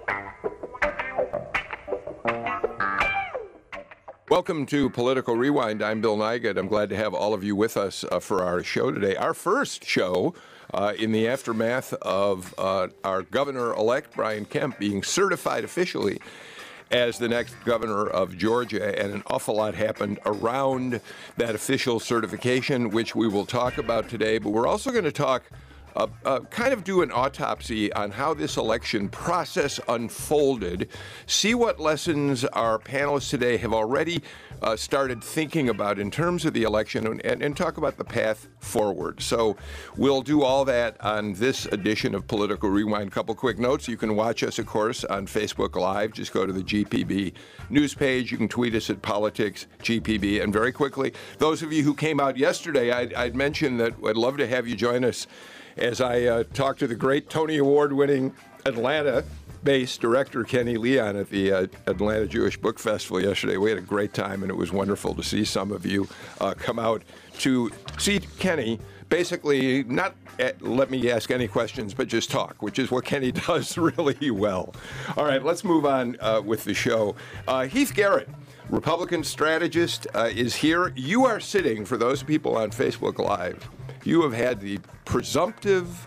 Welcome to Political Rewind. I'm Bill Nigut. I'm glad to have all of you with us for our show today. Our first show in the aftermath of our governor-elect, Brian Kemp, being certified officially as the next governor of Georgia, and an awful lot happened around that official certification, which we will talk about today. But we're also going to talk kind of do an autopsy on how this election process unfolded, see what lessons our panelists today have already started thinking about in terms of the election, and talk about the path forward. So we'll do all that on this edition of Political Rewind. A couple quick notes. You can watch us, of course, on Facebook Live. Just go to the GPB news page. You can tweet us at Politics GPB. And very quickly, those of you who came out yesterday, I'd mentioned that I'd love to have you join us as I talked to the great Tony Award-winning Atlanta-based director Kenny Leon at the Atlanta Jewish Book Festival yesterday. We had a great time, and it was wonderful to see some of you come out to see Kenny. Basically, not let me ask any questions, but just talk, which is what Kenny does really well. All right, let's move on with the show. Heath Garrett, Republican strategist, is here. You are sitting, for those people on Facebook Live, you have had the presumptive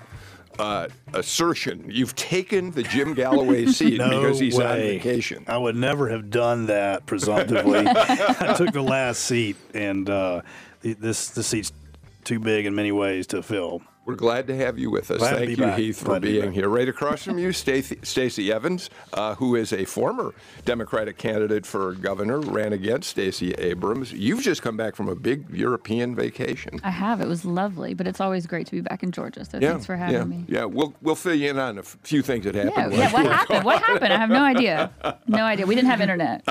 assertion you've taken the Jim Galloway seat because he's on vacation. I would never have done that presumptively. I took the last seat, and this seat's too big in many ways to fill. We're glad to have you with us. Thank you, Heath, for being here. Right across from you, Stacey Evans, who is a former Democratic candidate for governor, ran against Stacey Abrams. You've just come back from a big European vacation. I have. It was lovely, but it's always great to be back in Georgia. So thanks for having me. Yeah, we'll fill you in on a few things that happened. Yeah, what happened? What happened? I have no idea. No idea. We didn't have internet.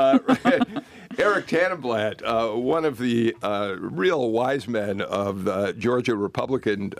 Eric Tannenblatt, one of the real wise men of the Georgia Republican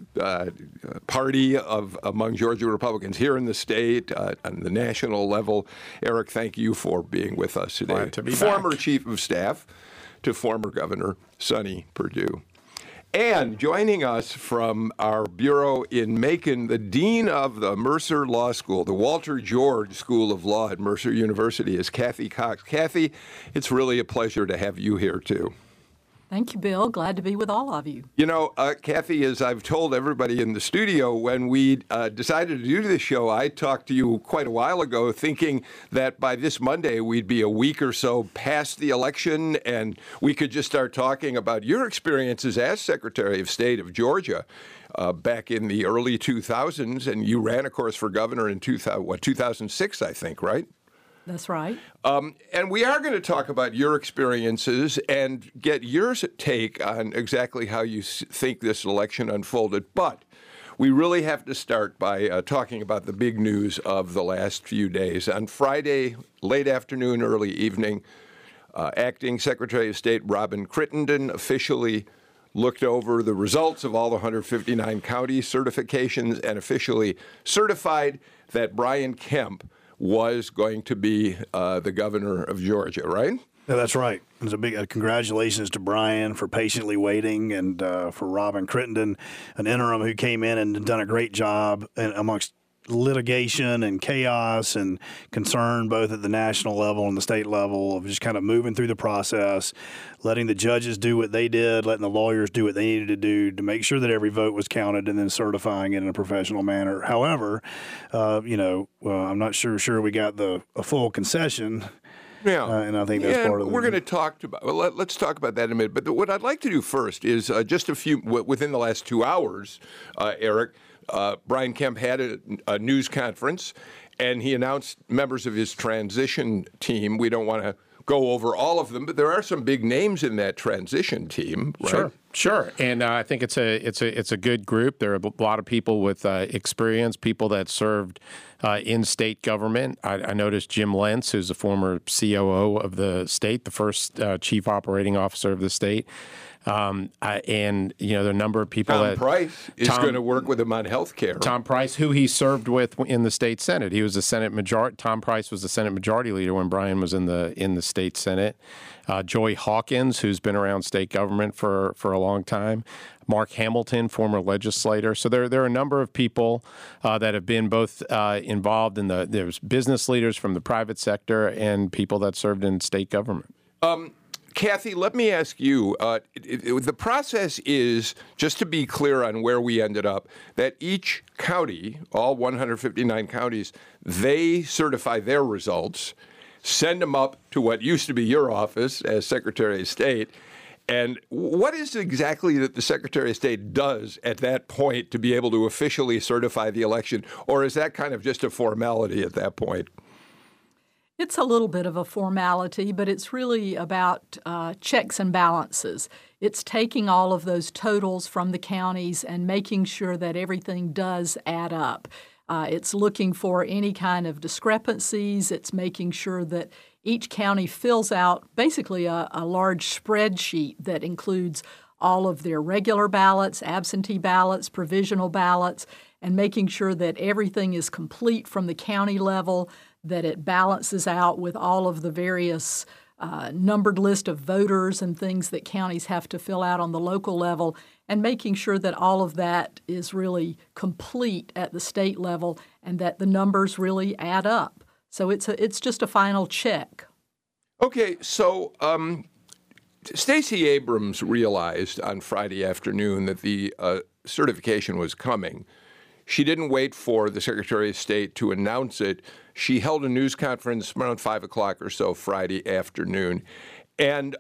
Party among Georgia Republicans here in the state, on the national level. Eric, thank you for being with us today. Glad to be Former back. Chief of Staff to former Governor Sonny Perdue. And joining us from our bureau in Macon, the Dean of the Mercer Law School, the Walter George School of Law at Mercer University, is Kathy Cox. Kathy, it's really a pleasure to have you here, too. Thank you, Bill. Glad to be with all of you. You know, Kathy, as I've told everybody in the studio, when we decided to do this show, I talked to you quite a while ago thinking that by this Monday we'd be a week or so past the election and we could just start talking about your experiences as Secretary of State of Georgia back in the early 2000s. And you ran, of course, for governor in 2006, I think, right? That's right. And we are going to talk about your experiences and get your take on exactly how you think this election unfolded. But we really have to start by talking about the big news of the last few days. On Friday, late afternoon, early evening, Acting Secretary of State Robin Crittenden officially looked over the results of all the 159 county certifications and officially certified that Brian Kemp was going to be the governor of Georgia, right? Yeah, that's right. There's a big congratulations to Brian for patiently waiting, and for Robin Crittenden, an interim who came in and done a great job amongst litigation and chaos and concern both at the national level and the state level of just kind of moving through the process, letting the judges do what they did, letting the lawyers do what they needed to do to make sure that every vote was counted, and then certifying it in a professional manner. However, I'm not sure we got a full concession. Yeah, and I think that's part of it. We're going to talk about. Well, let's talk about that in a minute. But what I'd like to do first is just within the last 2 hours, Eric. Brian Kemp had a news conference, and he announced members of his transition team. We don't want to go over all of them, but there are some big names in that transition team, right? Sure. And I think it's a good group. There are a lot of people with experience, people that served in state government. I noticed Jim Lentz, who's a former COO of the state, the first chief operating officer of the state. And, there are a number of people Tom Price is going to work with him on health care. Tom Price, who he served with in the state Senate. He was the Senate majority. Tom Price was the Senate Majority Leader when Brian was in the state Senate. Joy Hawkins, who's been around state government for a long time. Mark Hamilton, former legislator. So there are a number of people that have been both involved in there's business leaders from the private sector and people that served in state government. Kathy, let me ask you, the process is, just to be clear on where we ended up, that each county, all 159 counties, they certify their results, send them up to what used to be your office as Secretary of State. And what is exactly that the Secretary of State does at that point to be able to officially certify the election? Or is that kind of just a formality at that point? It's a little bit of a formality, but it's really about checks and balances. It's taking all of those totals from the counties and making sure that everything does add up. It's looking for any kind of discrepancies. It's making sure that each county fills out basically a large spreadsheet that includes all of their regular ballots, absentee ballots, provisional ballots, and making sure that everything is complete from the county level, that it balances out with all of the various numbered list of voters and things that counties have to fill out on the local level, and making sure that all of that is really complete at the state level and that the numbers really add up. So it's just a final check. Okay, so Stacey Abrams realized on Friday afternoon that the certification was coming. She didn't wait for the Secretary of State to announce it. She held a news conference around 5 o'clock or so Friday afternoon. And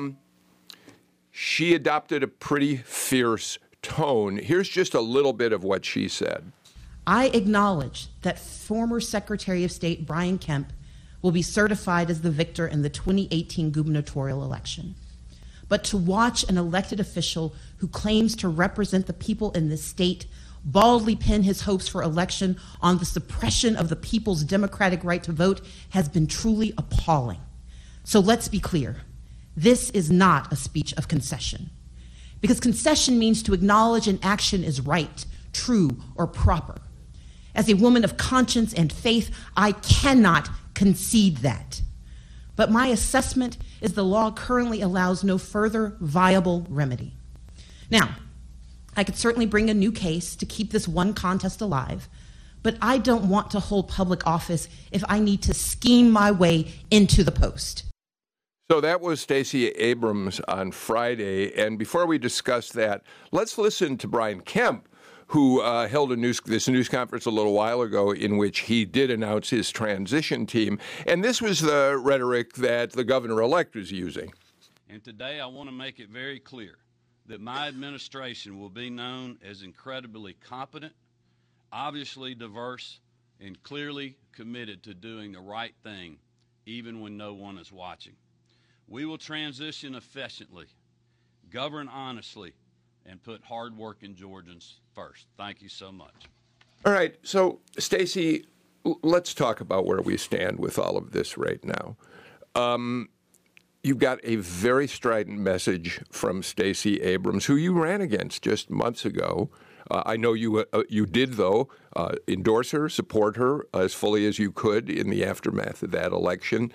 she adopted a pretty fierce tone. Here's just a little bit of what she said. I acknowledge that former Secretary of State Brian Kemp will be certified as the victor in the 2018 gubernatorial election. But to watch an elected official who claims to represent the people in this state baldly pin his hopes for election on the suppression of the people's democratic right to vote has been truly appalling. So let's be clear. This is not a speech of concession. Because concession means to acknowledge an action is right, true, or proper. As a woman of conscience and faith, I cannot concede that. But my assessment is the law currently allows no further viable remedy. Now, I could certainly bring a new case to keep this one contest alive, but I don't want to hold public office if I need to scheme my way into the post. So that was Stacey Abrams on Friday. And before we discuss that, let's listen to Brian Kemp, who held this news conference a little while ago in which he did announce his transition team. And this was the rhetoric that the governor-elect was using. And today I want to make it very clear that my administration will be known as incredibly competent, obviously diverse, and clearly committed to doing the right thing, even when no one is watching. We will transition efficiently, govern honestly, and put hard-working Georgians first. Thank you so much. All right. So, Stacey, let's talk about where we stand with all of this right now. You've got a very strident message from Stacey Abrams, who you ran against just months ago. I know you did, though, endorse her, support her as fully as you could in the aftermath of that election.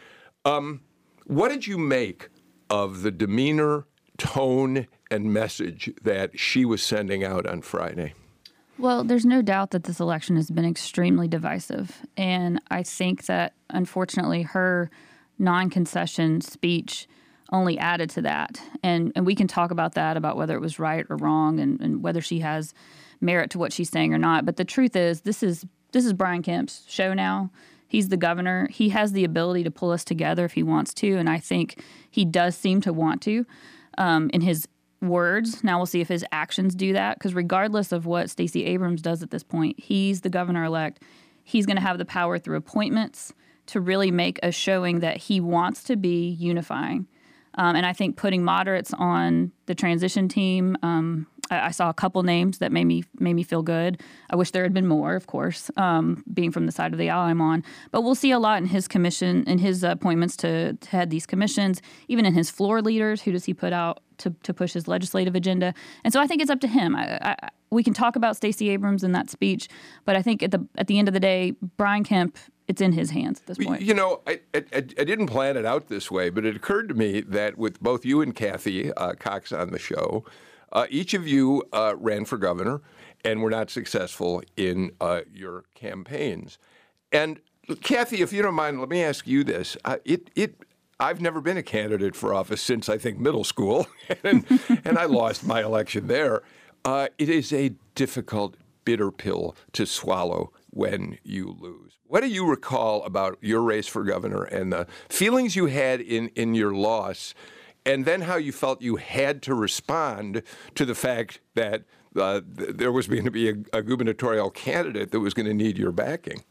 What did you make of the demeanor, tone, and message that she was sending out on Friday? Well, there's no doubt that this election has been extremely divisive. And I think that, unfortunately, her non-concession speech only added to that. And we can talk about that, about whether it was right or wrong and whether she has merit to what she's saying or not. But the truth is, this is Brian Kemp's show now. He's the governor. He has the ability to pull us together if he wants to, and I think he does seem to want to in his words. Now we'll see if his actions do that, because regardless of what Stacey Abrams does at this point, he's the governor-elect. He's going to have the power through appointments to really make a showing that he wants to be unifying. And I think putting moderates on the transition team, I saw a couple names that made me feel good. I wish there had been more, of course, being from the side of the aisle I'm on. But we'll see a lot in his commission, in his appointments to head these commissions, even in his floor leaders. Who does he put out to push his legislative agenda? And so I think it's up to him. We can talk about Stacey Abrams in that speech, but I think at the end of the day, Brian Kemp, it's in his hands at this point. You know, I didn't plan it out this way, but it occurred to me that with both you and Kathy Cox on the show, each of you ran for governor and were not successful in your campaigns. And Kathy, if you don't mind, let me ask you this. I've never been a candidate for office since, I think, middle school, and I lost my election there. It is a difficult, bitter pill to swallow when you lose. What do you recall about your race for governor and the feelings you had in your loss, and then how you felt you had to respond to the fact that there was going to be a gubernatorial candidate that was going to need your backing?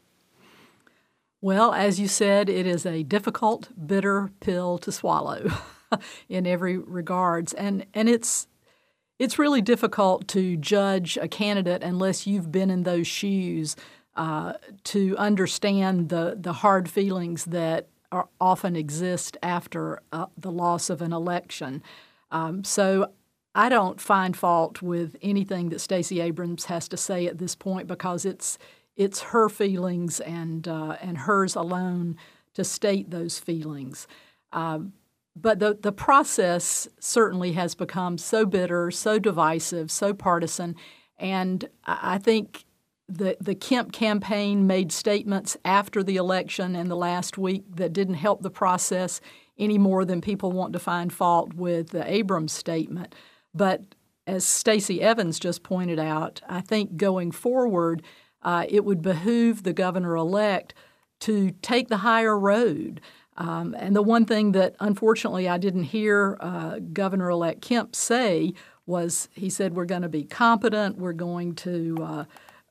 Well, as you said, it is a difficult, bitter pill to swallow in every regards. And it's really difficult to judge a candidate unless you've been in those shoes to understand the hard feelings that often exist after the loss of an election. So I don't find fault with anything that Stacey Abrams has to say at this point, because it's her feelings and hers alone to state those feelings. But the process certainly has become so bitter, so divisive, so partisan, and I think the Kemp campaign made statements after the election and the last week that didn't help the process any more than people want to find fault with the Abrams statement. But as Stacey Evans just pointed out, I think going forward, it would behoove the governor-elect to take the higher road. And the one thing that, unfortunately, I didn't hear Governor-elect Kemp say was, he said, we're going to be competent, we're going to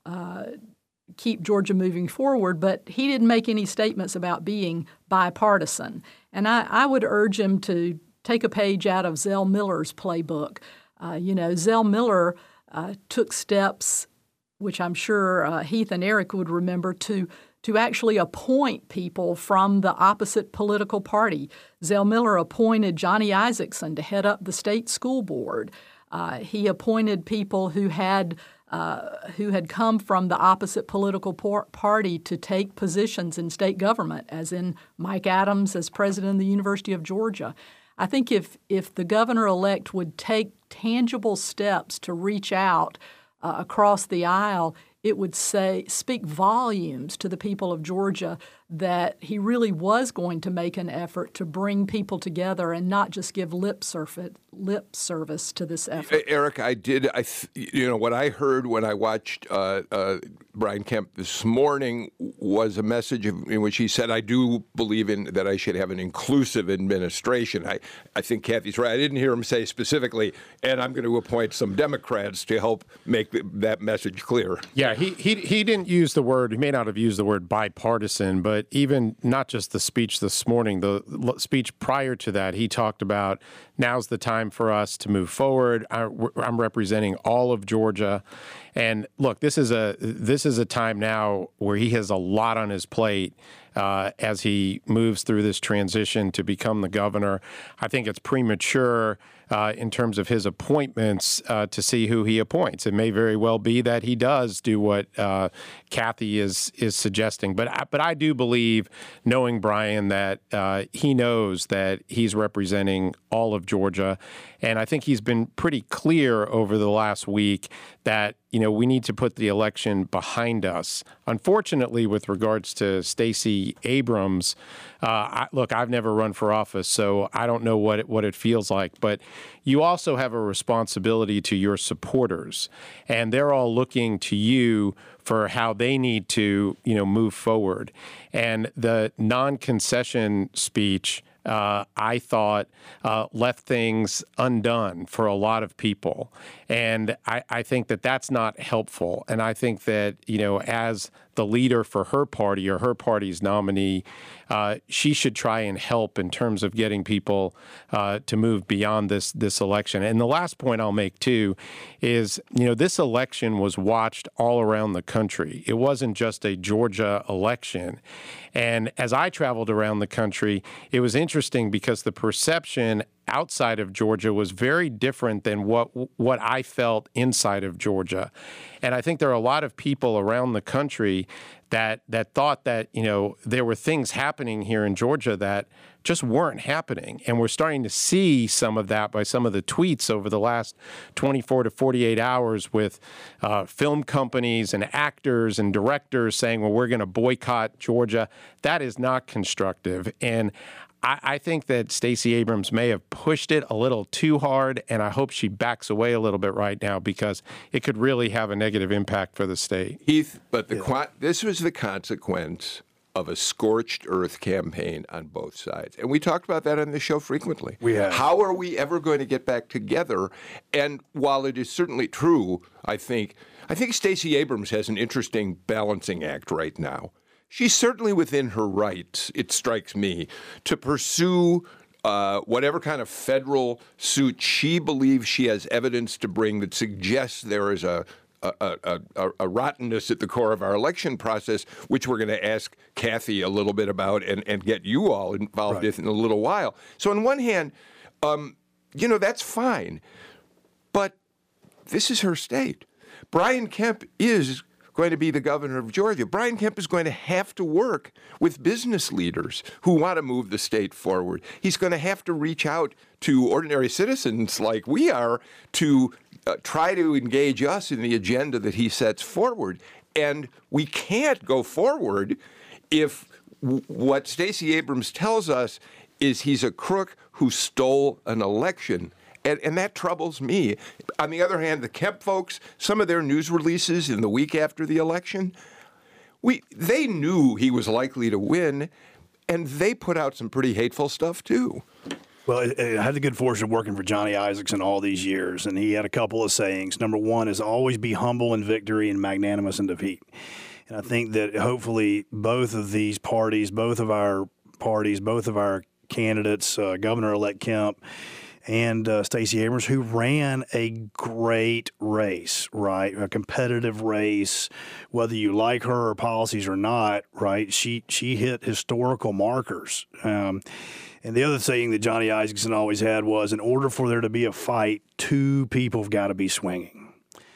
keep Georgia moving forward, but he didn't make any statements about being bipartisan. And I would urge him to take a page out of Zell Miller's playbook. Zell Miller took steps, which I'm sure Heath and Eric would remember, to actually appoint people from the opposite political party. Zell Miller appointed Johnny Isakson to head up the state school board. He appointed people who had come from the opposite political party to take positions in state government, as in Mike Adams as president of the University of Georgia. I think if the governor-elect would take tangible steps to reach out across the aisle, it would speak volumes to the people of Georgia that he really was going to make an effort to bring people together and not just give lip service to this effort. Eric, what I heard when I watched Brian Kemp this morning was a message in which he said, I do believe that I should have an inclusive administration. I think Kathy's right. I didn't hear him say specifically, and I'm going to appoint some Democrats to help make that message clear. Yeah, he didn't use the word, he may not have used the word bipartisan, but even not just the speech this morning, the speech prior to that, he talked about now's the time for us to move forward. I'm representing all of Georgia. And look, this is a time now where he has a lot on his plate as he moves through this transition to become the governor. I think it's premature in terms of his appointments to see who he appoints. It may very well be that he does do what Kathy is suggesting. But I do believe, knowing Brian, that he knows that he's representing all of Georgia. And I think he's been pretty clear over the last week that, we need to put the election behind us. Unfortunately, with regards to Stacey Abrams, I've never run for office, so I don't know what it feels like. But you also have a responsibility to your supporters, and they're all looking to you for how they need to, move forward. And the non-concession speech, I thought, left things undone for a lot of people. And I think that that's not helpful. And I think that, as the leader for her party or her party's nominee, she should try and help in terms of getting people to move beyond this election. And the last point I'll make, too, is, this election was watched all around the country. It wasn't just a Georgia election. And as I traveled around the country, it was interesting because the perception outside of Georgia was very different than what I felt inside of Georgia. And I think there are a lot of people around the country that thought that, there were things happening here in Georgia that just weren't happening. And we're starting to see some of that by some of the tweets over the last 24 to 48 hours with film companies and actors and directors saying, well, we're going to boycott Georgia. That is not constructive. And I think that Stacey Abrams may have pushed it a little too hard, and I hope she backs away a little bit right now because it could really have a negative impact for the state. Heath, but this was the consequence of a scorched earth campaign on both sides. And we talked about that on the show frequently. We have. How are we ever going to get back together? And while it is certainly true, I think Stacey Abrams has an interesting balancing act right now. She's certainly within her rights, it strikes me, to pursue whatever kind of federal suit she believes she has evidence to bring that suggests there is a rottenness at the core of our election process, which we're going to ask Kathy a little bit about and get you all involved in a little while. So on one hand, that's fine. But this is her state. Brian Kemp is going to be the governor of Georgia. Brian Kemp is going to have to work with business leaders who want to move the state forward. He's going to have to reach out to ordinary citizens like we are to try to engage us in the agenda that he sets forward. And we can't go forward if what Stacey Abrams tells us is he's a crook who stole an election. And that troubles me. On the other hand, the Kemp folks, some of their news releases in the week after the election, they knew he was likely to win, and they put out some pretty hateful stuff, too. Well, I had the good fortune of working for Johnny Isakson all these years, and he had a couple of sayings. Number one is always be humble in victory and magnanimous in defeat. And I think that hopefully both of these parties, both of our candidates, Governor-elect Kemp and Stacey Abrams, who ran a great race, right? A competitive race, whether you like her policies or not, right? She hit historical markers. And the other saying that Johnny Isakson always had was, in order for there to be a fight, two people have got to be swinging.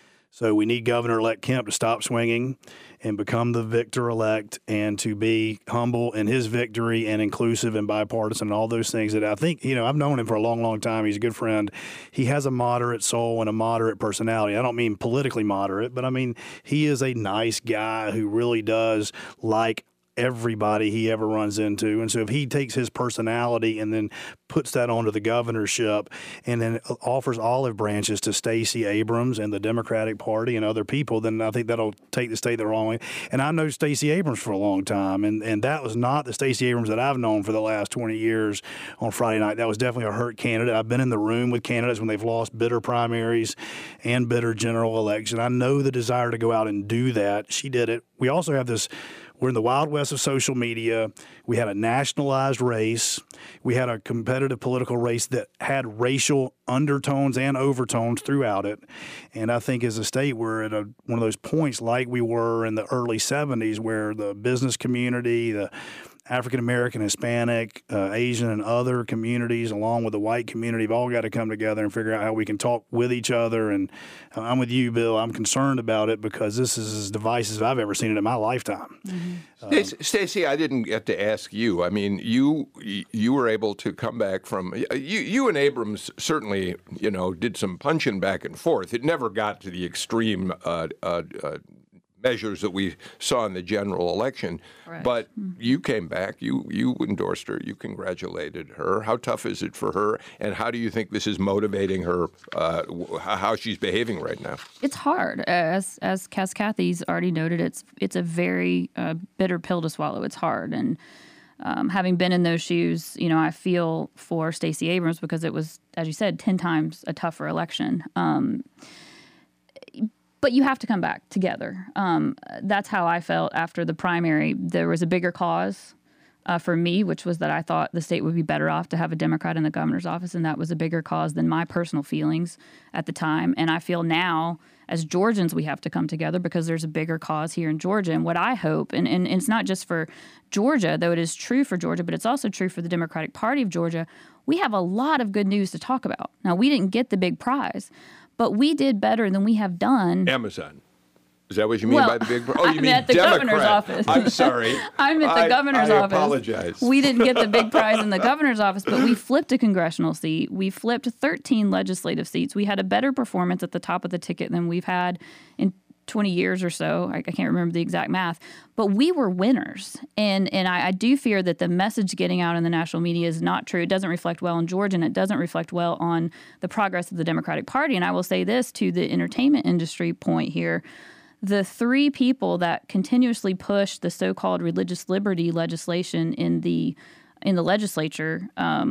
So we need Governor-elect Kemp to stop swinging and become the victor-elect and to be humble in his victory and inclusive and bipartisan and all those things that I think, I've known him for a long, long time. He's a good friend. He has a moderate soul and a moderate personality. I don't mean politically moderate, but I mean he is a nice guy who really does like everybody he ever runs into. And so if he takes his personality and then puts that onto the governorship and then offers olive branches to Stacey Abrams and the Democratic Party and other people, then I think that'll take the state the wrong way. And I know Stacey Abrams for a long time, and that was not the Stacey Abrams that I've known for the last 20 years on Friday night. That was definitely a hurt candidate. I've been in the room with candidates when they've lost bitter primaries and bitter general election. I know the desire to go out and do that. She did it. We also have this. We're in the Wild West of social media. We had a nationalized race. We had a competitive political race that had racial undertones and overtones throughout it. And I think as a state, we're at one of those points like we were in the early 70s where the business community, the African-American, Hispanic, Asian, and other communities, along with the white community, have all got to come together and figure out how we can talk with each other. And I'm with you, Bill. I'm concerned about it because this is as divisive as I've ever seen it in my lifetime. Mm-hmm. Stacey, I didn't get to ask you. I mean, you were able to come back from you and Abrams certainly, did some punching back and forth. It never got to the extreme measures that we saw in the general election. Right. But you came back, you endorsed her, you congratulated her. How tough is it for her, and how do you think this is motivating her, how she's behaving right now? It's hard. As Kathy's already noted, it's a very bitter pill to swallow. It's hard. And having been in those shoes, I feel for Stacey Abrams because it was, as you said, 10 times a tougher election. But you have to come back together. That's how I felt after the primary. There was a bigger cause for me, which was that I thought the state would be better off to have a Democrat in the governor's office, and that was a bigger cause than my personal feelings at the time. And I feel now, as Georgians, we have to come together because there's a bigger cause here in Georgia. And what I hope, and it's not just for Georgia, though it is true for Georgia, but it's also true for the Democratic Party of Georgia, we have a lot of good news to talk about. Now, we didn't get the big prize, but we did better than we have done. Amazon. Is that what you mean by the big? Oh, you I'm mean at the Democrat. governor's office. I'm sorry. I'm at the governor's office. I apologize. We didn't get the big prize in the governor's office, but we flipped a congressional seat. We flipped 13 legislative seats. We had a better performance at the top of the ticket than we've had in 20 years or so. I can't remember the exact math, but we were winners. And I do fear that the message getting out in the national media is not true. It doesn't reflect well on Georgia, and it doesn't reflect well on the progress of the Democratic Party. And I will say this to the entertainment industry point here. The three people that continuously push the so-called religious liberty legislation in the legislature,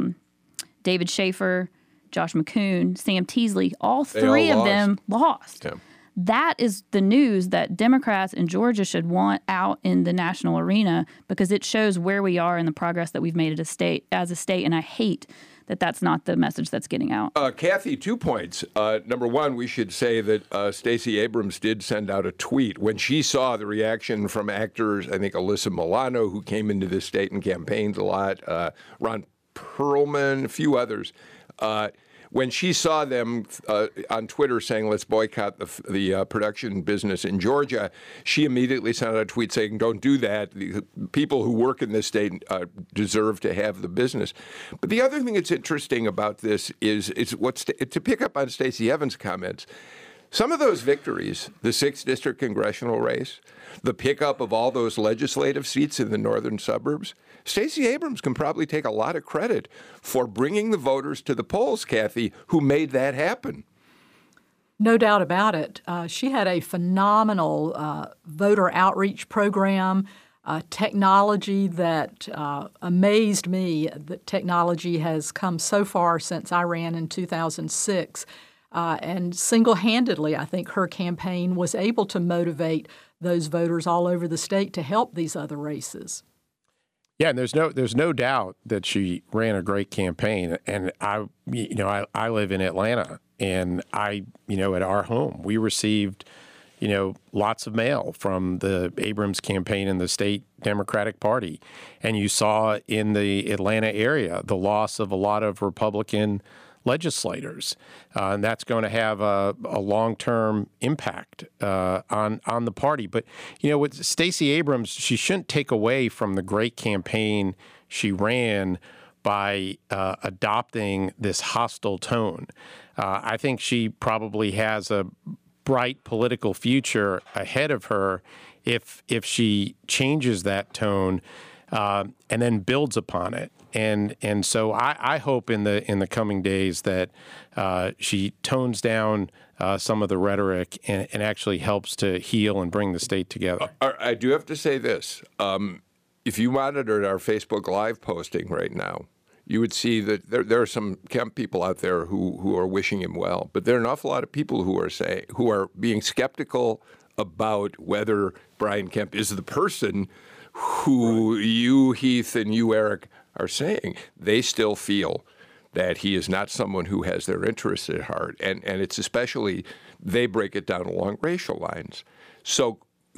David Schaefer, Josh McCoon, Sam Teasley, all three of them lost. Yeah. That is the news that Democrats in Georgia should want out in the national arena because it shows where we are in the progress that we've made as a state. And I hate that that's not the message that's getting out. Kathy, 2 points. Number one, we should say that Stacey Abrams did send out a tweet when she saw the reaction from actors, I think Alyssa Milano, who came into this state and campaigned a lot, Ron Perlman, a few others. When she saw them on Twitter saying, let's boycott the production business in Georgia, she immediately sent out a tweet saying, don't do that. The people who work in this state deserve to have the business. But the other thing that's interesting about this is to pick up on Stacey Evans' comments. Some of those victories, the 6th district congressional race, the pickup of all those legislative seats in the northern suburbs, Stacey Abrams can probably take a lot of credit for bringing the voters to the polls, Kathy, who made that happen. No doubt about it. She had a phenomenal voter outreach program, technology that amazed me. That technology has come so far since I ran in 2006. And single-handedly, I think her campaign was able to motivate those voters all over the state to help these other races. Yeah, and there's no doubt that she ran a great campaign. And I live in Atlanta, and at our home we received, lots of mail from the Abrams campaign and the state Democratic Party, and you saw in the Atlanta area the loss of a lot of Republican legislators, and that's going to have a long-term impact on the party. But with Stacey Abrams, she shouldn't take away from the great campaign she ran by adopting this hostile tone. I think she probably has a bright political future ahead of her if she changes that tone and then builds upon it. And so I hope in the coming days that she tones down some of the rhetoric and actually helps to heal and bring the state together. I do have to say this. If you monitored our Facebook Live posting right now, you would see that there are some Kemp people out there who are wishing him well. But there are an awful lot of people who are being skeptical about whether Brian Kemp is the person who you, Heath, and you, Eric, are saying. They still feel that he is not someone who has their interests at heart. And it's especially, they break it down along racial lines. So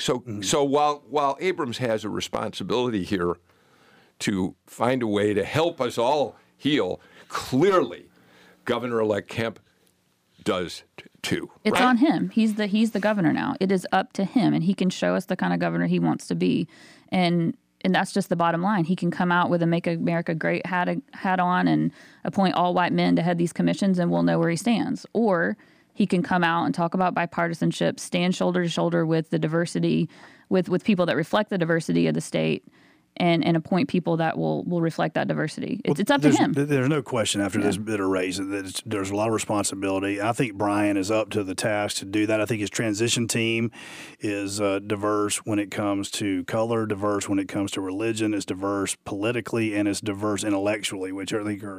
while Abrams has a responsibility here to find a way to help us all heal, clearly Governor-elect Kemp does too. It's right? on him. He's the governor now. It is up to him, and he can show us the kind of governor he wants to be. And that's just the bottom line. He can come out with a Make America Great hat on and appoint all white men to head these commissions, and we'll know where he stands. Or he can come out and talk about bipartisanship, stand shoulder to shoulder with the diversity, with people that reflect the diversity of the state, and appoint people that will reflect that diversity. It's up to him. There's no question after this bitter race that there's a lot of responsibility. I think Brian is up to the task to do that. I think his transition team is diverse when it comes to color, diverse when it comes to religion, is diverse politically, and is diverse intellectually, which I think are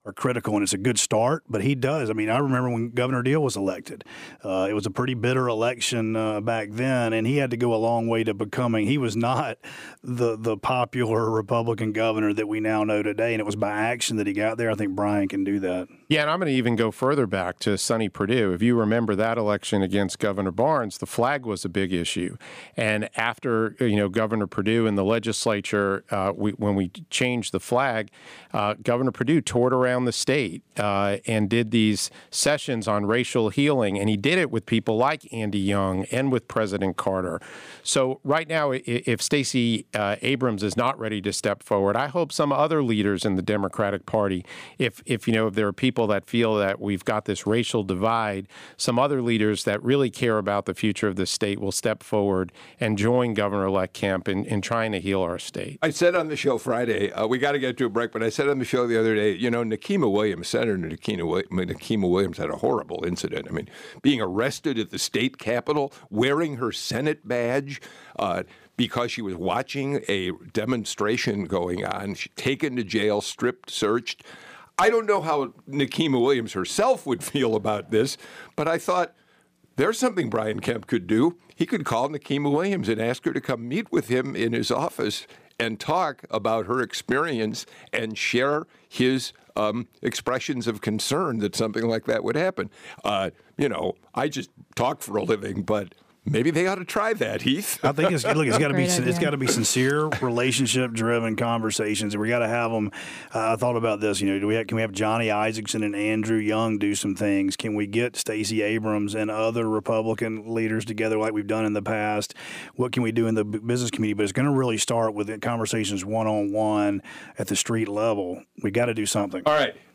critical, and it's a good start. But he does. I mean, I remember when Governor Deal was elected. It was a pretty bitter election back then, and he had to go a long way to becoming. He was not the popular Republican governor that we now know today, and it was by action that he got there. I think Brian can do that. Yeah, and I'm going to even go further back to Sonny Perdue. If you remember that election against Governor Barnes, the flag was a big issue. And after, Governor Perdue and the legislature, when we changed the flag, Governor Perdue toured around the state and did these sessions on racial healing. And he did it with people like Andy Young and with President Carter. So right now, if Stacey Abrams is not ready to step forward, I hope some other leaders in the Democratic Party, if there are people that feel that we've got this racial divide, some other leaders that really care about the future of the state will step forward and join Governor-elect Kemp in trying to heal our state. I said on the show Friday, we got to get to a break, but I said on the show the other day, Nikema Williams, Senator Nikema Williams had a horrible incident. I mean, being arrested at the state capitol, wearing her Senate badge, because she was watching a demonstration going on, taken to jail, stripped, searched. I don't know how Nikema Williams herself would feel about this, but I thought there's something Brian Kemp could do. He could call Nikema Williams and ask her to come meet with him in his office and talk about her experience and share his expressions of concern that something like that would happen. I just talk for a living, but maybe they ought to try that, Heath. I think it's got to be sincere, relationship-driven conversations, and we got to have them. I thought about this. Can we have Johnny Isakson and Andrew Young do some things? Can we get Stacey Abrams and other Republican leaders together like we've done in the past? What can we do in the business community? But it's going to really start with conversations one-on-one at the street level. We got to do something. All right.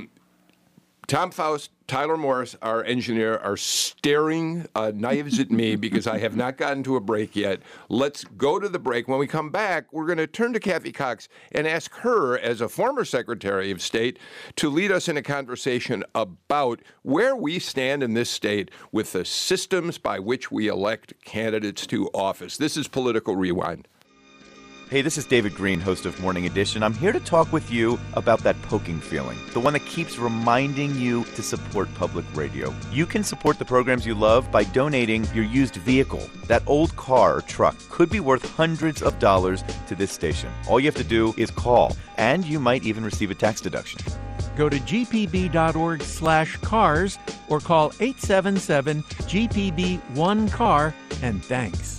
Tom Faust, Tyler Morris, our engineer, are staring knives at me because I have not gotten to a break yet. Let's go to the break. When we come back, we're going to turn to Kathy Cox and ask her, as a former Secretary of State, to lead us in a conversation about where we stand in this state with the systems by which we elect candidates to office. This is Political Rewind. Hey, this is David Green, host of Morning Edition. I'm here to talk with you about that poking feeling, the one that keeps reminding you to support public radio. You can support the programs you love by donating your used vehicle. That old car or truck could be worth hundreds of dollars to this station. All you have to do is call, and you might even receive a tax deduction. Go to gpb.org/cars or call 877-GPB-1-CAR, and thanks.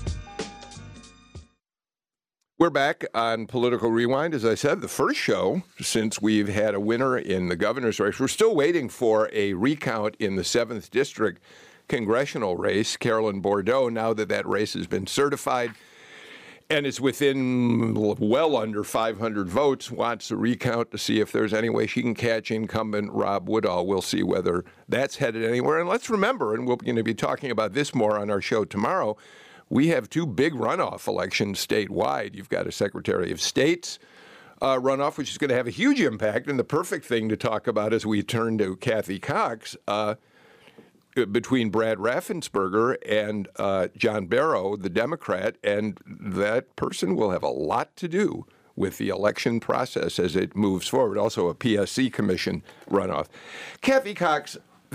We're back on Political Rewind. As I said, the first show since we've had a winner in the governor's race. We're still waiting for a recount in the 7th District congressional race, Carolyn Bordeaux, now that race has been certified and is within well under 500 votes, wants a recount to see if there's any way she can catch incumbent Rob Woodall. We'll see whether that's headed anywhere. And let's remember, and we're going to be talking about this more on our show tomorrow, we have two big runoff elections statewide. You've got a Secretary of State's runoff, which is going to have a huge impact. And the perfect thing to talk about as we turn to Kathy Cox, between Brad Raffensperger and John Barrow, the Democrat, and that person will have a lot to do with the election process as it moves forward. Also a PSC commission runoff. Kathy Cox,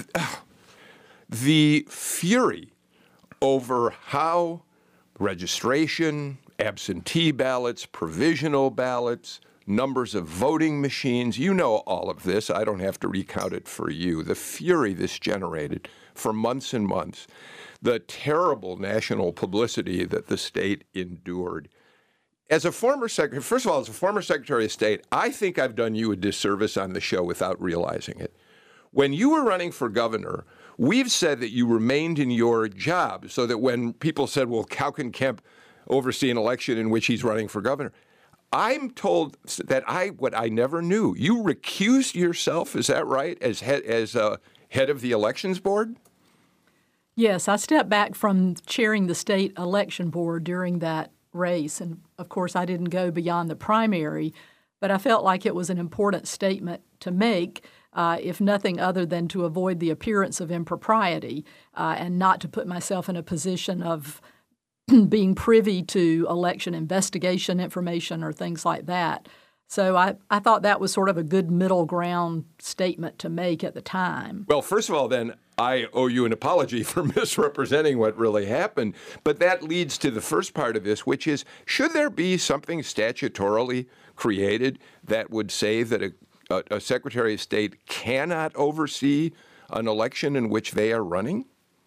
the fury over how registration, absentee ballots, provisional ballots, numbers of voting machines, you know all of this. I don't have to recount it for you. The fury this generated for months and months, the terrible national publicity that the state endured. As a former secretary, first of all, as a former Secretary of State, I think I've done you a disservice on the show without realizing it. When you were running for governor, we've said that you remained in your job so that when people said, well, how can Kemp oversee an election in which he's running for governor? I'm told that what I never knew, you recused yourself, is that right, as head of the elections board? Yes, I stepped back from chairing the state election board during that race. And of course, I didn't go beyond the primary, but I felt like it was an important statement to make, if nothing other than to avoid the appearance of impropriety and not to put myself in a position of being privy to election investigation information or things like that. So I thought that was sort of a good middle ground statement to make at the time. Well, first of all, then, I owe you an apology for misrepresenting what really happened. But that leads to the first part of this, which is, should there be something statutorily created that would say that a Secretary of State cannot oversee an election in which they are running?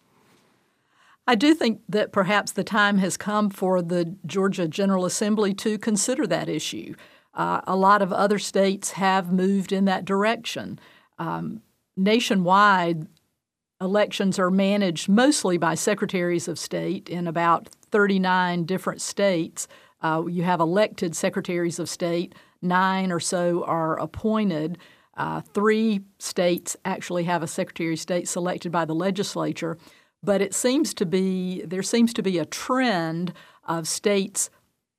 I do think that perhaps the time has come for the Georgia General Assembly to consider that issue. A lot of other states have moved in that direction. Nationwide, elections are managed mostly by secretaries of state in about 39 different states. You have elected secretaries of state. 9 or so are appointed. 3 states actually have a secretary of state selected by the legislature. But there seems to be a trend of states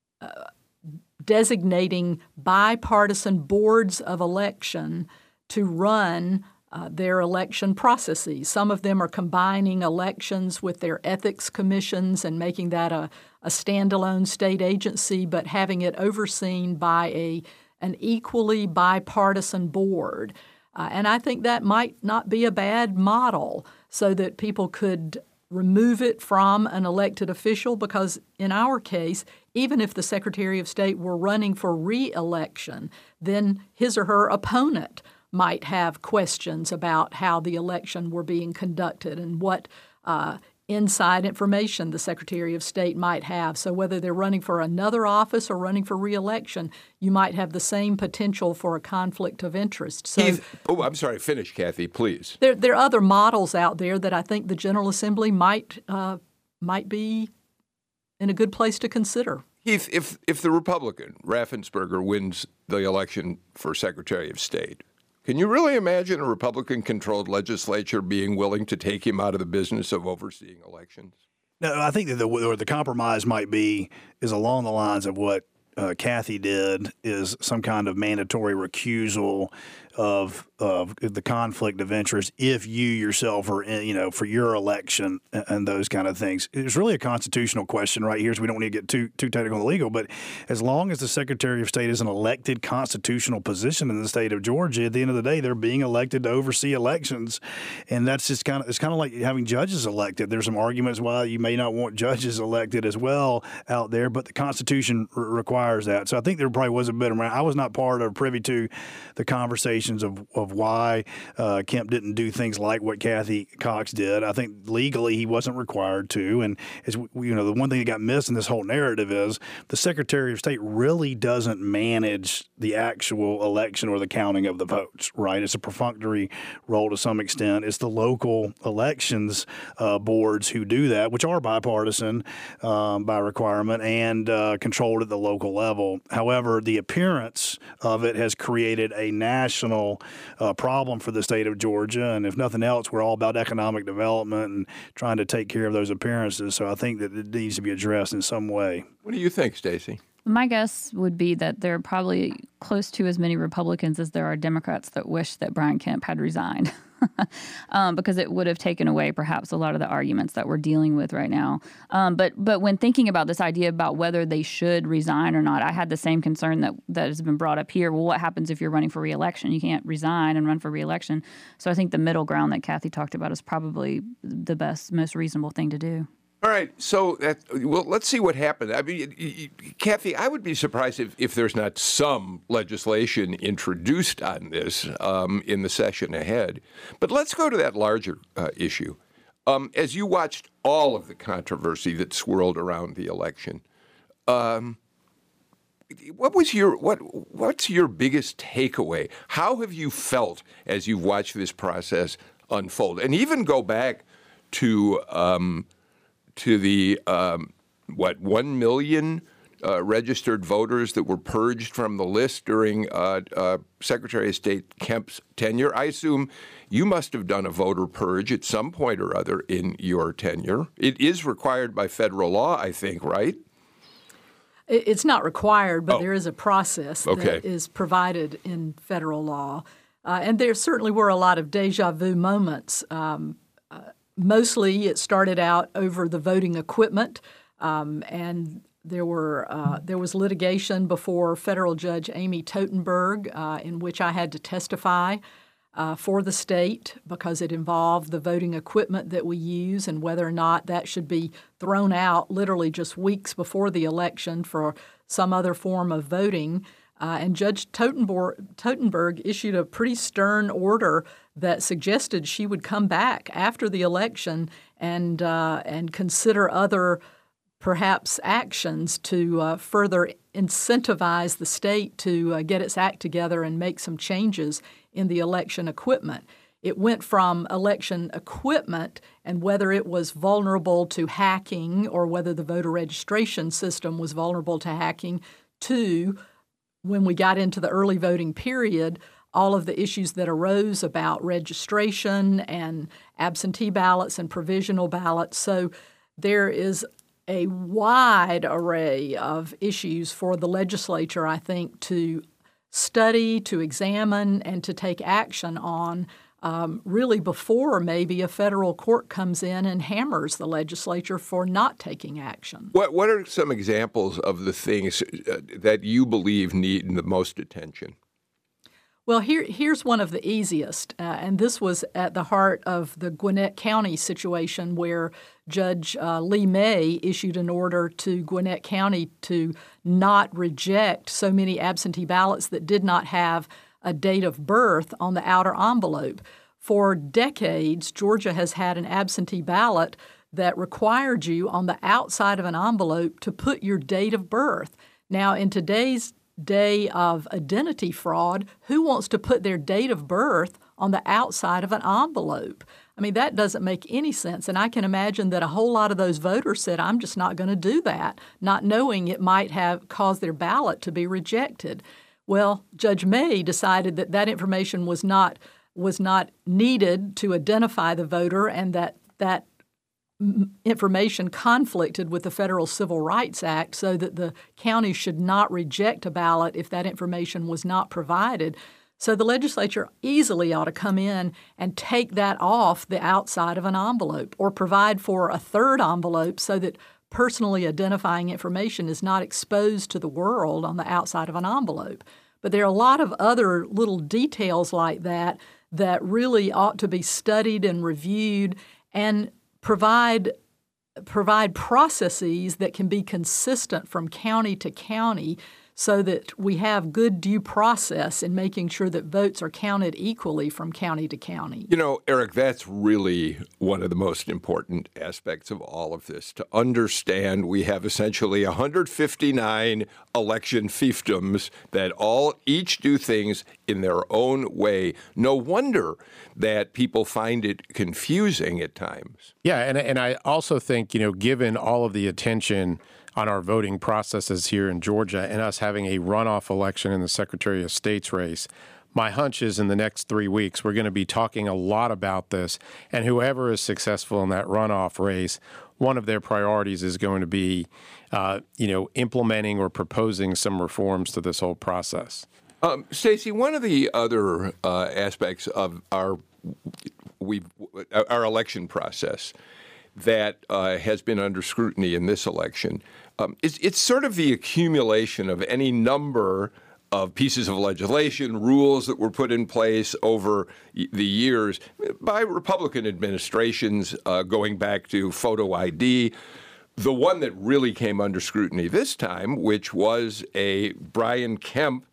designating bipartisan boards of election to run their election processes. Some of them are combining elections with their ethics commissions and making that a standalone state agency, but having it overseen by an equally bipartisan board. And I think that might not be a bad model so that people could remove it from an elected official, because in our case, even if the Secretary of State were running for re-election, then his or her opponent might have questions about how the election were being conducted and what inside information the Secretary of State might have. So whether they're running for another office or running for re-election, you might have the same potential for a conflict of interest. So, I'm sorry, finish, Kathy, please. There are other models out there that I think the General Assembly might be in a good place to consider. Heath, if the Republican, Raffensperger, wins the election for Secretary of State, can you really imagine a Republican-controlled legislature being willing to take him out of the business of overseeing elections? No, I think that the compromise might be is along the lines of what Kathy did, is some kind of mandatory recusal of the conflict of interest if you yourself are in, for your election and those kind of things. It's really a constitutional question right here, so we don't need to get too technical and legal. But as long as the Secretary of State is an elected constitutional position in the state of Georgia, at the end of the day, they're being elected to oversee elections, and that's just kind of like having judges elected. There's some arguments why you may not want judges elected as well out there, but the Constitution requires that. So I think there probably was a bit of. I was not part of privy to the conversations of why Kemp didn't do things like what Kathy Cox did. I think legally he wasn't required to. And as the one thing that got missed in this whole narrative is the Secretary of State really doesn't manage the actual election or the counting of the votes, right? It's a perfunctory role to some extent. It's the local elections boards who do that, which are bipartisan by requirement and controlled at the local level. However, the appearance of it has created a national problem for the state of Georgia. And if nothing else, we're all about economic development and trying to take care of those appearances. So I think that it needs to be addressed in some way. What do you think, Stacey? My guess would be that there are probably close to as many Republicans as there are Democrats that wish that Brian Kemp had resigned because it would have taken away perhaps a lot of the arguments that we're dealing with right now. But when thinking about this idea about whether they should resign or not, I had the same concern that has been brought up here. Well, what happens if you're running for re-election? You can't resign and run for re-election. So I think the middle ground that Kathy talked about is probably the best, most reasonable thing to do. All right, so let's see what happened. I mean, Kathy, I would be surprised if there's not some legislation introduced on this in the session ahead. But let's go to that larger issue. As you watched all of the controversy that swirled around the election, what's your biggest takeaway? How have you felt as you've watched this process unfold? And even go back to the 1 million registered voters that were purged from the list during Secretary of State Kemp's tenure. I assume you must have done a voter purge at some point or other in your tenure. It is required by federal law, I think, right? It's not required, but there is a process that is provided in federal law. And there certainly were a lot of deja vu moments. Mostly it started out over the voting equipment, and there was litigation before federal judge Amy Totenberg in which I had to testify for the state because it involved the voting equipment that we use and whether or not that should be thrown out literally just weeks before the election for some other form of voting. And Judge Totenberg issued a pretty stern order that suggested she would come back after the election and consider other perhaps actions to further incentivize the state to get its act together and make some changes in the election equipment. It went from election equipment and whether it was vulnerable to hacking or whether the voter registration system was vulnerable to hacking to, when we got into the early voting period, all of the issues that arose about registration and absentee ballots and provisional ballots. So there is a wide array of issues for the legislature, I think, to study, to examine, and to take action on really before maybe a federal court comes in and hammers the legislature for not taking action. What are some examples of the things that you believe need the most attention? Well, here's one of the easiest, and this was at the heart of the Gwinnett County situation where Judge Lee May issued an order to Gwinnett County to not reject so many absentee ballots that did not have a date of birth on the outer envelope. For decades, Georgia has had an absentee ballot that required you on the outside of an envelope to put your date of birth. Now, in today's day of identity fraud, who wants to put their date of birth on the outside of an envelope? I mean, that doesn't make any sense. And I can imagine that a whole lot of those voters said, I'm just not going to do that, not knowing it might have caused their ballot to be rejected. Well, Judge May decided that that information was not needed to identify the voter and that information conflicted with the Federal Civil Rights Act so that the county should not reject a ballot if that information was not provided. So the legislature easily ought to come in and take that off the outside of an envelope or provide for a third envelope so that personally identifying information is not exposed to the world on the outside of an envelope. But there are a lot of other little details like that that really ought to be studied and reviewed and provide processes that can be consistent from county to county so that we have good due process in making sure that votes are counted equally from county to county. You know, Eric, that's really one of the most important aspects of all of this, to understand we have essentially 159 election fiefdoms that each do things in their own way. No wonder that people find it confusing at times. Yeah, and I also think, given all of the attention on our voting processes here in Georgia and us having a runoff election in the Secretary of State's race, my hunch is in the next 3 weeks, we're going to be talking a lot about this. And whoever is successful in that runoff race, one of their priorities is going to be, implementing or proposing some reforms to this whole process. Stacey, one of the other aspects of our election process that has been under scrutiny in this election it's sort of the accumulation of any number of pieces of legislation, rules that were put in place over the years by Republican administrations going back to photo ID. The one that really came under scrutiny this time, which was a Brian Kemp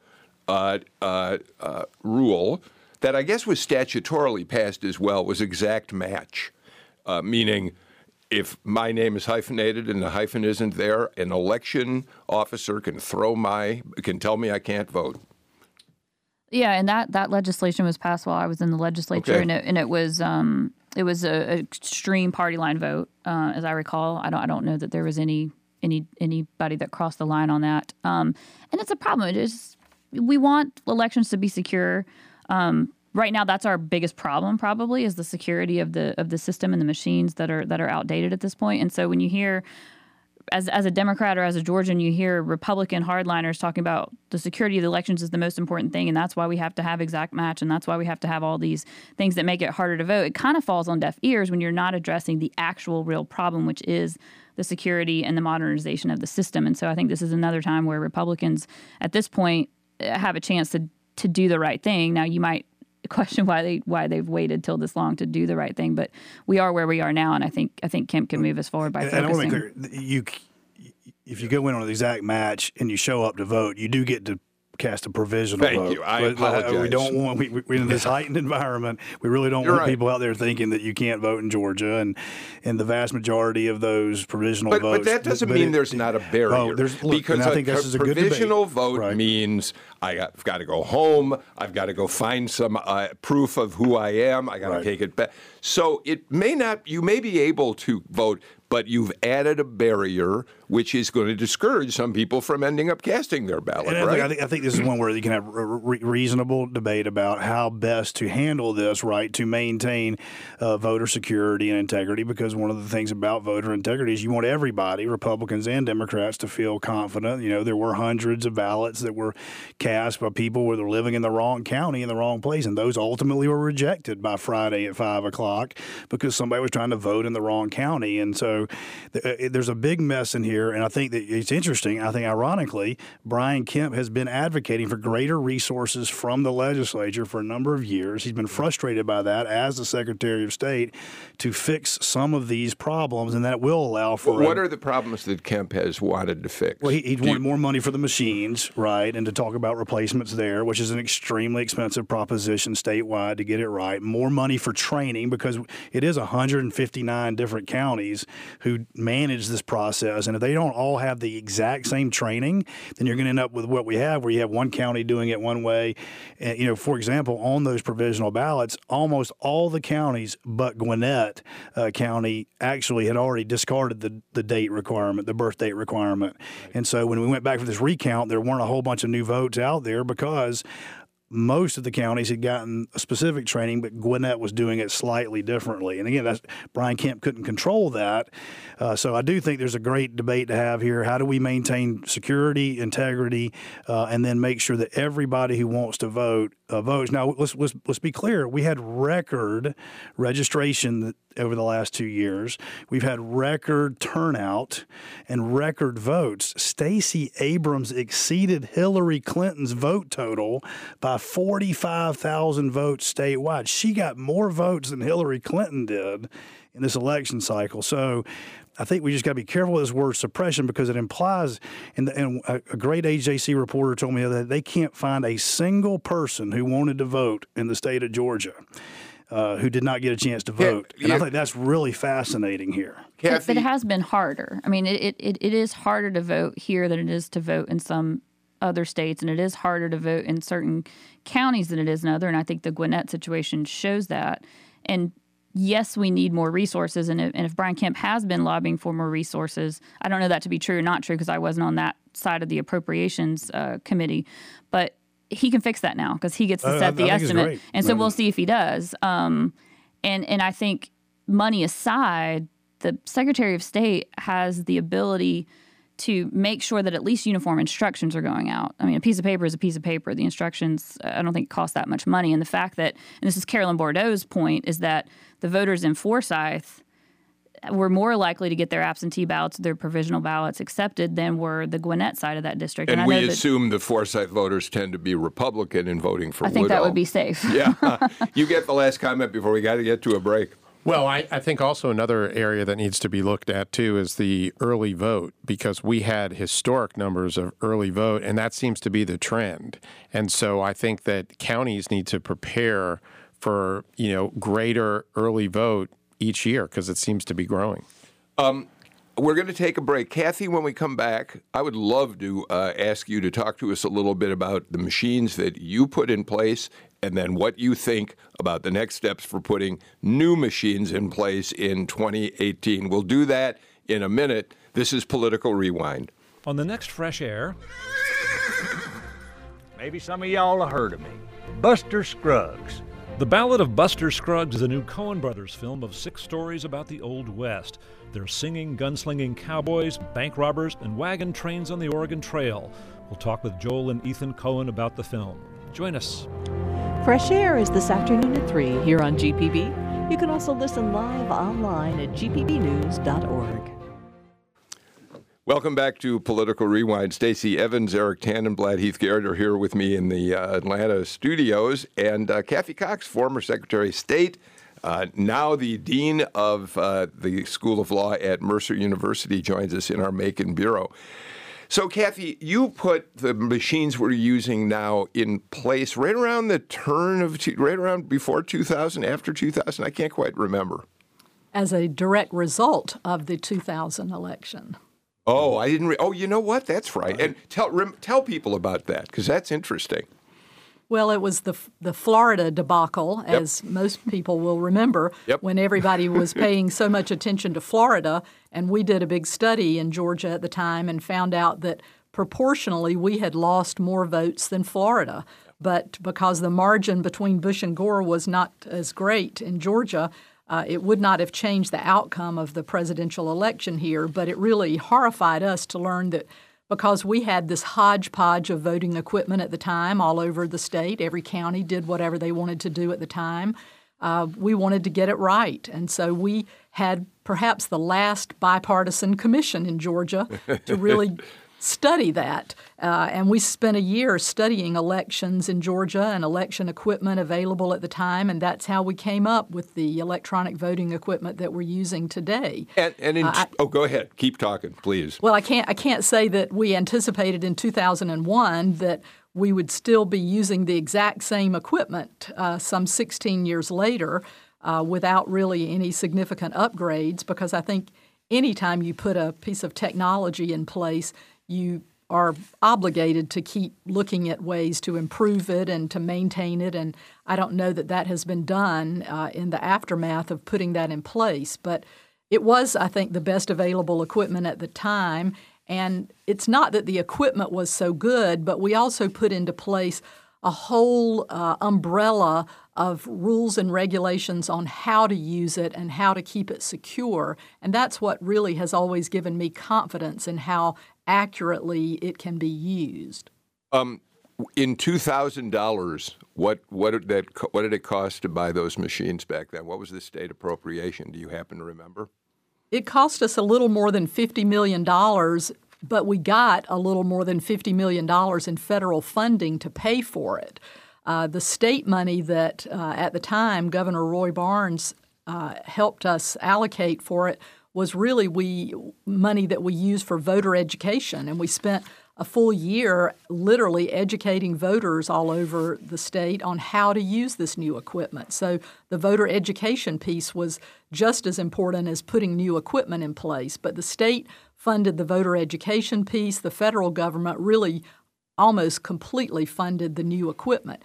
rule that I guess was statutorily passed as well, was exact match, meaning if my name is hyphenated and the hyphen isn't there, an election officer can tell me I can't vote. Yeah, and that legislation was passed while I was in the legislature, okay. and it was an extreme party line vote, as I recall. I don't know that there was anybody that crossed the line on that, and it's a problem. We want elections to be secure. Right now, that's our biggest problem. Probably is the security of the system and the machines that are outdated at this point. And so when you hear as a Democrat or as a Georgian, you hear Republican hardliners talking about the security of the elections is the most important thing, and that's why we have to have exact match, and that's why we have to have all these things that make it harder to vote. It kind of falls on deaf ears when you're not addressing the actual real problem, which is the security and the modernization of the system. And so I think this is another time where Republicans at this point have a chance to do the right thing. Now, you might question why they've waited till this long to do the right thing, but we are where we are now, and I think Kemp can move us forward by focusing. And I want to make clear, if you go in on the exact match and you show up to vote, you do get to cast a provisional vote. Thank you. I apologize. We don't want, we're in this heightened environment. We really don't want people out there thinking that you can't vote in Georgia. And the vast majority of those provisional votes. But that doesn't mean there's not a barrier. Because I think this is a good provisional debate. vote means I've got to go home. I've got to go find some proof of who I am. I got to take it back. So it may not. You may be able to vote, but you've added a barrier which is going to discourage some people from ending up casting their ballot, right? I think this is one where you can have reasonable debate about how best to handle this, right, to maintain voter security and integrity, because one of the things about voter integrity is you want everybody, Republicans and Democrats, to feel confident. You know, there were hundreds of ballots that were cast by people who were living in the wrong county, in the wrong place, and those ultimately were rejected by Friday at 5 o'clock because somebody was trying to vote in the wrong county. And so there's a big mess in here. And I think that it's interesting. I think, ironically, Brian Kemp has been advocating for greater resources from the legislature for a number of years. He's been frustrated by that as the Secretary of State to fix some of these problems, and that will allow for. What are the problems that Kemp has wanted to fix? Well, he wanted more money for the machines, right, and to talk about replacements there, which is an extremely expensive proposition statewide to get it right. More money for training, because it is 159 different counties who manage this process, and if they don't all have the exact same training, then you're going to end up with what we have, where you have one county doing it one way. And, you know, for example, on those provisional ballots, almost all the counties but Gwinnett County actually had already discarded the date requirement, the birth date requirement. And so when we went back for this recount, there weren't a whole bunch of new votes out there because most of the counties had gotten a specific training, but Gwinnett was doing it slightly differently. And again, Brian Kemp couldn't control that. So I do think there's a great debate to have here. How do we maintain security, integrity, and then make sure that everybody who wants to vote votes? Now, let's be clear. We had record registration over the last 2 years. We've had record turnout and record votes. Stacey Abrams exceeded Hillary Clinton's vote total by 45,000 votes statewide. She got more votes than Hillary Clinton did in this election cycle. So I think we just got to be careful with this word suppression, because it implies, and a great AJC reporter told me that they can't find a single person who wanted to vote in the state of Georgia who did not get a chance to vote. And I think that's really fascinating here. But it has been harder. I mean, it is harder to vote here than it is to vote in some other states, and it is harder to vote in certain counties than it is in other. And I think the Gwinnett situation shows that. And yes, we need more resources. And if Brian Kemp has been lobbying for more resources, I don't know that to be true or not true, because I wasn't on that side of the appropriations committee. But he can fix that now, because he gets to set the estimate. And so we'll see if he does. And I think, money aside, the Secretary of State has the ability to make sure that at least uniform instructions are going out. I mean, a piece of paper is a piece of paper. The instructions, I don't think, cost that much money. And the fact that, and this is Carolyn Bordeaux's point, is that the voters in Forsyth were more likely to get their absentee ballots, their provisional ballots accepted than were the Gwinnett side of that district. And we assume the Forsyth voters tend to be Republican in voting for Woodall. I think that would be safe. Yeah. You get the last comment before we got to get to a break. Well, I think also another area that needs to be looked at, too, is the early vote, because we had historic numbers of early vote, and that seems to be the trend. And so I think that counties need to prepare for, greater early vote each year, because it seems to be growing. We're going to take a break. Kathy, when we come back, I would love to ask you to talk to us a little bit about the machines that you put in place, and then what you think about the next steps for putting new machines in place in 2018. We'll do that in a minute. This is Political Rewind. On the next Fresh Air... Maybe some of y'all have heard of me. Buster Scruggs. The Ballad of Buster Scruggs is a new Coen Brothers film of 6 stories about the Old West. They're singing, gunslinging cowboys, bank robbers, and wagon trains on the Oregon Trail. We'll talk with Joel and Ethan Coen about the film. Join us. Fresh Air is this afternoon at 3 here on GPB. You can also listen live online at gpbnews.org. Welcome back to Political Rewind. Stacey Evans, Eric Tannenblatt, Heath Garrett are here with me in the Atlanta studios. And Kathy Cox, former Secretary of State, now the Dean of the School of Law at Mercer University, joins us in our Macon Bureau. So, Kathy, you put the machines we're using now in place right around the turn of, right around before 2000, after 2000? I can't quite remember. As a direct result of the 2000 election. Oh, I didn't. Oh, you know what? That's right. And tell people about that, because that's interesting. Well, it was the Florida debacle, as most people will remember, when everybody was paying so much attention to Florida. And we did a big study in Georgia at the time and found out that proportionally we had lost more votes than Florida. But because the margin between Bush and Gore was not as great in Georgia, it would not have changed the outcome of the presidential election here. But it really horrified us to learn that because we had this hodgepodge of voting equipment at the time all over the state, every county did whatever they wanted to do at the time, we wanted to get it right. And so we had perhaps the last bipartisan commission in Georgia to really study that. And we spent a year studying elections in Georgia and election equipment available at the time, and that's how we came up with the electronic voting equipment that we're using today. Go ahead. Keep talking, please. Well, I can't say that we anticipated in 2001 that we would still be using the exact same equipment some 16 years later without really any significant upgrades, because I think anytime you put a piece of technology in place, you are obligated to keep looking at ways to improve it and to maintain it. And I don't know that that has been done in the aftermath of putting that in place. But it was, I think, the best available equipment at the time. And it's not that the equipment was so good, but we also put into place a whole umbrella of rules and regulations on how to use it and how to keep it secure. And that's what really has always given me confidence in how accurately it can be used. In $2,000, what did it cost to buy those machines back then? What was the state appropriation? Do you happen to remember? It cost us a little more than $50 million, but we got a little more than $50 million in federal funding to pay for it. The state money that at the time Governor Roy Barnes helped us allocate for it was really money that we used for voter education, and we spent a full year literally educating voters all over the state on how to use this new equipment. So the voter education piece was just as important as putting new equipment in place. But the state funded the voter education piece. The federal government really almost completely funded the new equipment.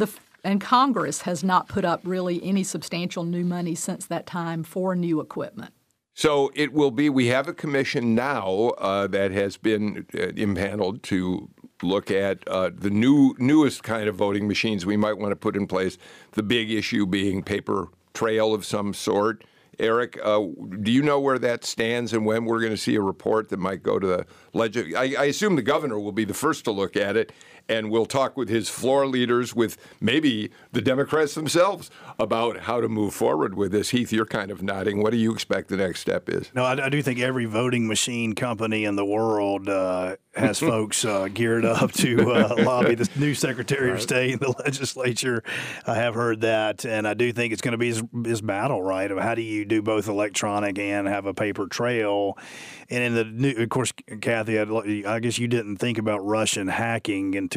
And Congress has not put up really any substantial new money since that time for new equipment. So it will be, we have a commission now that has been impaneled to look at the newest kind of voting machines we might want to put in place, the big issue being paper trail of some sort. Eric, do you know where that stands and when we're going to see a report that might go to the legislature? I assume the governor will be the first to look at it, and we'll talk with his floor leaders, with maybe the Democrats themselves, about how to move forward with this. Heath, you're kind of nodding. What do you expect the next step is? No, I do think every voting machine company in the world has folks geared up to lobby the new Secretary of State in the legislature. I have heard that, and I do think it's going to be his battle, right, of how do you do both electronic and have a paper trail. And in the new, of course, Kathy, I guess you didn't think about Russian hacking in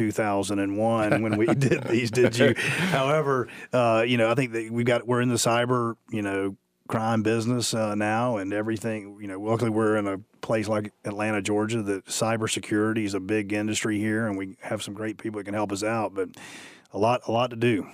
2001 when we did these, did you? However, I think that we're in the cyber, crime business now, and everything. Luckily we're in a place like Atlanta, Georgia, that cybersecurity is a big industry here, and we have some great people that can help us out. But a lot to do.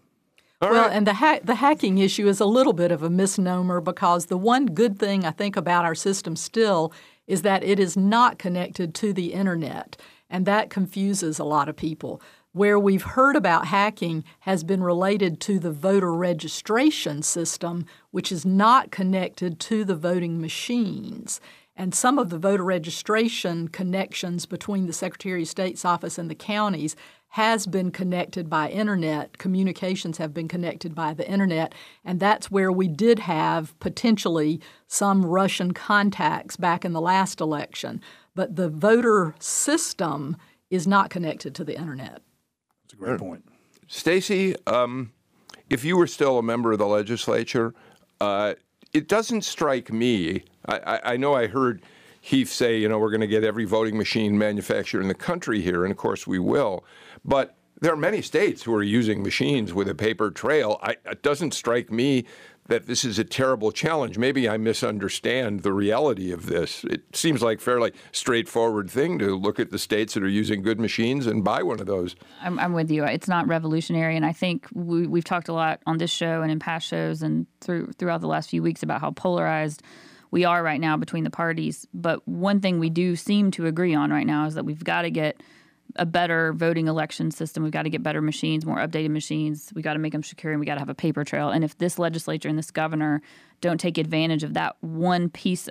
Well, and the hacking issue is a little bit of a misnomer, because the one good thing I think about our system still is that it is not connected to the internet. and that confuses a lot of people. Where we've heard about hacking has been related to the voter registration system, which is not connected to the voting machines. And some of the voter registration connections between the Secretary of State's office and the counties has been connected by internet. Communications have been connected by the internet, and that's where we did have potentially some Russian contacts back in the last election. But the voter system is not connected to the internet. That's a great point. Stacey, if you were still a member of the legislature, it doesn't strike me. I know I heard Heath say, we're going to get every voting machine manufacturer in the country here, and of course we will. But there are many states who are using machines with a paper trail. It doesn't strike me that this is a terrible challenge. Maybe I misunderstand the reality of this. It seems like a fairly straightforward thing to look at the states that are using good machines and buy one of those. I'm with you. It's not revolutionary, and I think we've talked a lot on this show and in past shows and throughout the last few weeks about how polarized we are right now between the parties. But one thing we do seem to agree on right now is that we've got to get a better voting election system. We've got to get better machines, more updated machines. We got to make them secure, and we got to have a paper trail. And if this legislature and this governor don't take advantage of that one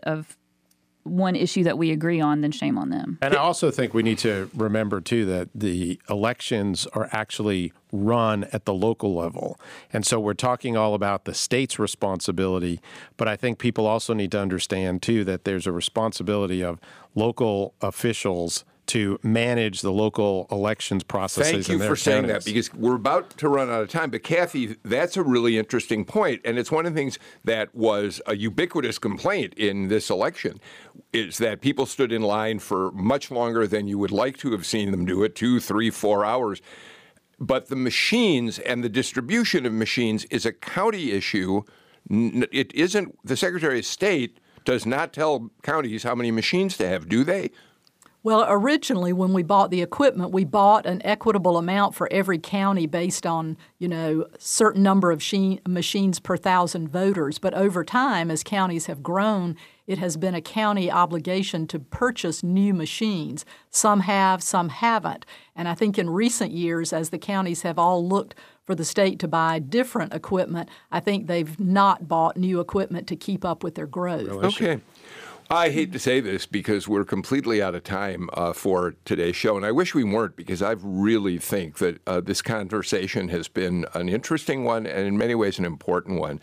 issue that we agree on, then shame on them. And I also think we need to remember, too, that the elections are actually run at the local level. And so we're talking all about the state's responsibility, but I think people also need to understand, too, that there's a responsibility of local officials to manage the local elections processes. Thank you for saying that, because we're about to run out of time. But Kathy, that's a really interesting point, and it's one of the things that was a ubiquitous complaint in this election, is that people stood in line for much longer than you would like to have seen them do it, 2, 3, 4 hours. But the machines and the distribution of machines is a county issue. It isn't. The Secretary of State does not tell counties how many machines to have, do they? Well, originally when we bought the equipment, we bought an equitable amount for every county based on, certain number of machines per 1,000 voters. But over time, as counties have grown, it has been a county obligation to purchase new machines. Some have, some haven't. And I think in recent years, as the counties have all looked for the state to buy different equipment, I think they've not bought new equipment to keep up with their growth. Okay. I hate to say this because we're completely out of time for today's show, and I wish we weren't, because I really think that this conversation has been an interesting one and in many ways an important one.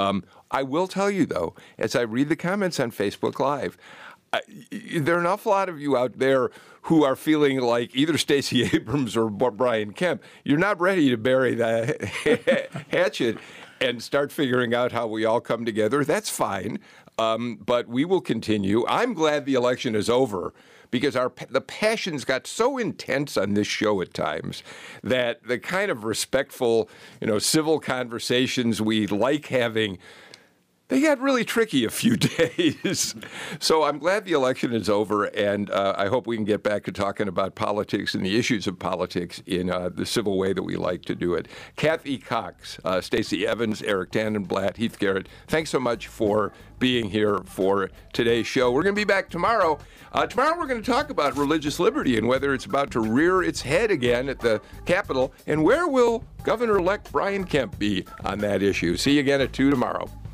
I will tell you, though, as I read the comments on Facebook Live, there are an awful lot of you out there who are feeling like either Stacey Abrams or Brian Kemp. You're not ready to bury the hatchet and start figuring out how we all come together. That's fine. But we will continue. I'm glad the election is over, because the passions got so intense on this show at times that the kind of respectful, civil conversations we like having, they got really tricky a few days. So I'm glad the election is over, and I hope we can get back to talking about politics and the issues of politics in the civil way that we like to do it. Kathy Cox, Stacey Evans, Eric Tannenblatt, Heath Garrett, thanks so much for being here for today's show. We're going to be back tomorrow. Tomorrow we're going to talk about religious liberty and whether it's about to rear its head again at the Capitol, and where will Governor-elect Brian Kemp be on that issue. See you again at 2 tomorrow.